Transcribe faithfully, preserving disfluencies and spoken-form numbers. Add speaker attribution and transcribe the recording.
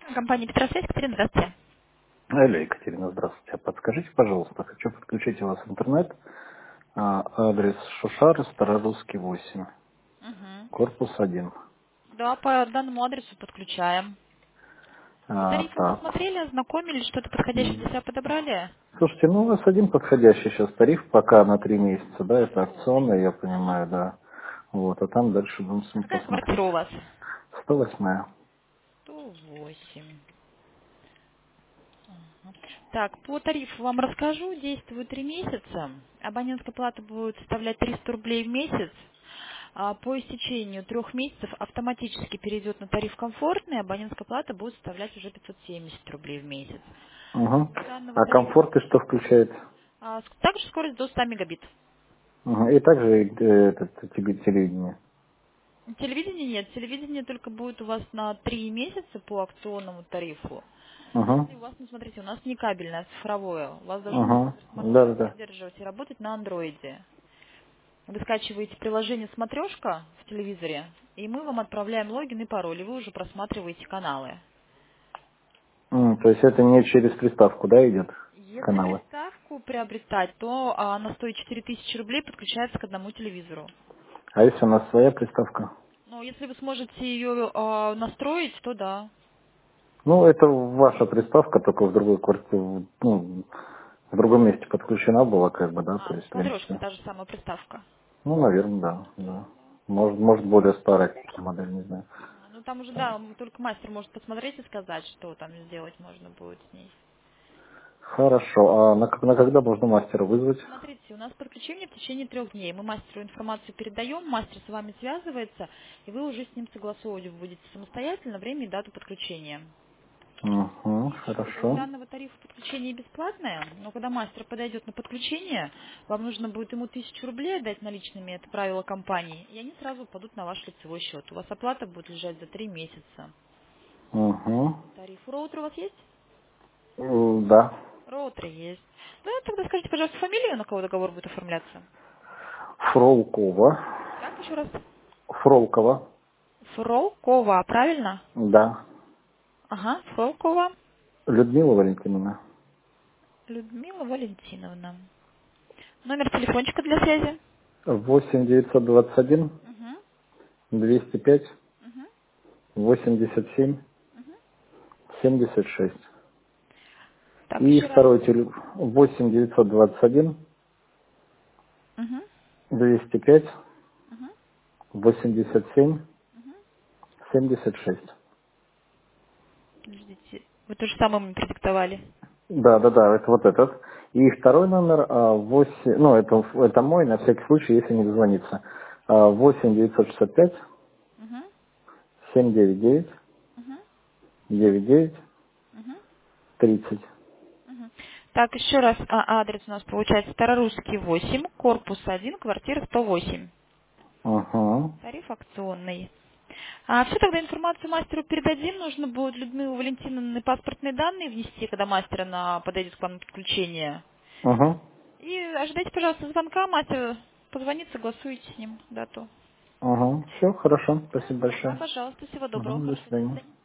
Speaker 1: Компания Петросвязь, Катерина, здравствуйте.
Speaker 2: Алло, Екатерина, здравствуйте. А подскажите, пожалуйста, хочу подключить у вас интернет. А, Адрес Шушар, Старорусский восемь,
Speaker 1: Угу.
Speaker 2: корпус один.
Speaker 1: Да, по данному адресу подключаем. По
Speaker 2: А,
Speaker 1: тарифу уже
Speaker 2: так.
Speaker 1: смотрели, ознакомились, что-то подходящее для
Speaker 2: М.
Speaker 1: себя подобрали?
Speaker 2: Слушайте, ну у вас один подходящий сейчас тариф пока на три месяца, да, это
Speaker 1: Акционный.
Speaker 2: акционный, я понимаю, да. Вот, а там дальше будем с ним
Speaker 1: Какая
Speaker 2: посмотреть.
Speaker 1: квартира у вас?
Speaker 2: сто восемь.
Speaker 1: сто восемь. Ага. Так, по тарифу вам расскажу. Действует три месяца. Абонентская плата будет составлять триста рублей в месяц. А по истечению трех месяцев автоматически перейдет на тариф комфортный. Абонентская плата будет составлять уже пятьсот семьдесят рублей в месяц.
Speaker 2: Угу.
Speaker 1: У данного
Speaker 2: А
Speaker 1: тарифа
Speaker 2: комфорт и что включает?
Speaker 1: а, ск- также скорость до ста мегабит.
Speaker 2: Мгм. И также э, этот, тебе телевидение.
Speaker 1: Телевидение нет. Телевидение только будет у вас на три месяца по акционному тарифу.
Speaker 2: Угу.
Speaker 1: Если у вас, ну смотрите, у нас не кабельное, а цифровое. У вас должен
Speaker 2: Угу.
Speaker 1: номер смартфона
Speaker 2: Да-да-да.
Speaker 1: поддерживать и работать на андроиде. Вы скачиваете приложение «Смотрешка» в телевизоре, и мы вам отправляем логин и пароль, и вы уже просматриваете каналы.
Speaker 2: М, То есть это не через приставку, да, идет
Speaker 1: Если
Speaker 2: каналы?
Speaker 1: приставку приобретать, то а, она стоит четыре тысячи рублей, подключается к одному телевизору.
Speaker 2: А если у нас своя приставка?
Speaker 1: Но если вы сможете ее а, настроить, то да.
Speaker 2: Ну, это ваша приставка, только в другой квартире, ну, в другом месте подключена была, как бы, да,
Speaker 1: А,
Speaker 2: то
Speaker 1: ну
Speaker 2: есть, в
Speaker 1: смотрешка,
Speaker 2: принципе.
Speaker 1: та же самая приставка.
Speaker 2: Ну, наверное, да, да. Может, может более старая какая-то модель, не знаю.
Speaker 1: А, ну там уже, да, м, только мастер может посмотреть и сказать, что там сделать можно будет с ней.
Speaker 2: Хорошо, а на, как- на когда можно мастера вызвать?
Speaker 1: Смотрите, у нас подключение в течение трех дней. Мы мастеру информацию передаем, мастер с вами связывается, и вы уже с ним согласовывать будете самостоятельно время и дату подключения.
Speaker 2: Угу,
Speaker 1: И у
Speaker 2: хорошо.
Speaker 1: данного тарифа подключение бесплатное, но когда мастер подойдет на подключение, вам нужно будет ему тысячу рублей отдать наличными, это правило компании, и они сразу упадут на ваш лицевой счет. У вас оплата будет лежать за три месяца.
Speaker 2: Угу.
Speaker 1: Тариф. Роутер у вас есть?
Speaker 2: Да.
Speaker 1: Роутер есть. Ну, тогда скажите, пожалуйста, фамилию, на кого договор будет оформляться.
Speaker 2: Фролкова.
Speaker 1: Как еще раз?
Speaker 2: Фролкова.
Speaker 1: Фролкова, правильно?
Speaker 2: Да.
Speaker 1: Ага, Фролкова
Speaker 2: Людмила Валентиновна.
Speaker 1: Людмила Валентиновна. Номер телефончика для связи?
Speaker 2: восемь девятьсот двадцать один
Speaker 1: Угу,
Speaker 2: двести пять
Speaker 1: угу,
Speaker 2: восемьдесят семь
Speaker 1: угу.
Speaker 2: семьдесят шесть.
Speaker 1: Так,
Speaker 2: И
Speaker 1: еще раз.
Speaker 2: второй телефон восемь девятьсот двадцать один
Speaker 1: Угу,
Speaker 2: двести пять
Speaker 1: угу,
Speaker 2: восемьдесят семь
Speaker 1: угу.
Speaker 2: семьдесят шесть.
Speaker 1: Подождите, вы то же самое мне продиктовали.
Speaker 2: Да, да, да, это вот этот. И второй номер а, восемь, ну это, это мой, на всякий случай, если не дозвониться. А, восемь девятьсот шестьдесят пять
Speaker 1: Угу,
Speaker 2: семь девять девять
Speaker 1: угу,
Speaker 2: девять девять
Speaker 1: угу,
Speaker 2: тридцать.
Speaker 1: угу. Так, еще раз, а, адрес у нас получается Старорусский восемь, корпус один, квартира сто восемь.
Speaker 2: Угу.
Speaker 1: Тариф акционный. А все, тогда информацию мастеру передадим. Нужно будет Людмилу Валентиновны паспортные данные внести, когда мастер она подойдет к вам на подключение.
Speaker 2: Угу.
Speaker 1: И ожидайте, пожалуйста, звонка. Мастер позвонит, согласуйте с ним дату.
Speaker 2: Угу. Все, хорошо.
Speaker 1: Да?
Speaker 2: Спасибо
Speaker 1: Ага,
Speaker 2: большое.
Speaker 1: пожалуйста. Всего доброго.
Speaker 2: Угу. До
Speaker 1: Хорошего дня. До
Speaker 2: свидания.
Speaker 1: свидания.